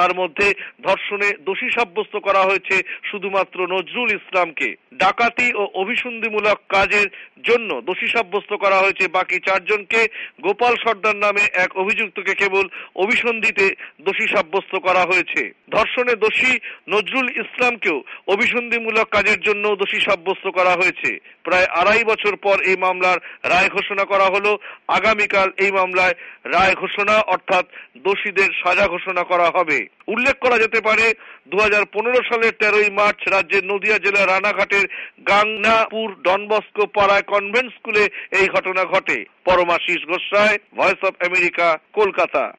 তার মধ্যে ধর্ষণে দোষী সাব্যস্ত করা হয়েছে শুধুমাত্র নজরুল ইসলামকে। ডাকাতি ও অভিসন্ধিমূলক কাজের জন্য দোষী সাব্যস্ত করা হয়েছে বাকি 4 জনকে। গোপাল সর্দার নামে এক অভিযুক্তকে কেবল অভিসন্ধিতে দোষী সাব্যস্ত করা হয়েছে। ধর্ষণে দোষী নজরুল ইসলামকেও অভিসন্ধিমূলক কাজের জন্য দোষী সাব্যস্ত করা হয়েছে। প্রায় 2.5 বছর পর এই মামলার রায় ঘোষণা করা হলো। আগামীকাল এই মামলায় রায় ঘোষণা অর্থাৎ দোষীদের সাজা ঘোষণা করা হবে। উল্লেখ করা যেতে পারে 2015 সালের 13ই মার্চ রাজ্যের নদিয়া জেলার রানাঘাটের গাংনাপুর ডনবস্কো পাড়ায় কনভেন্ট স্কুলে এই ঘটনা ঘটে। Paramashis Goswami, voice of America, Kolkata.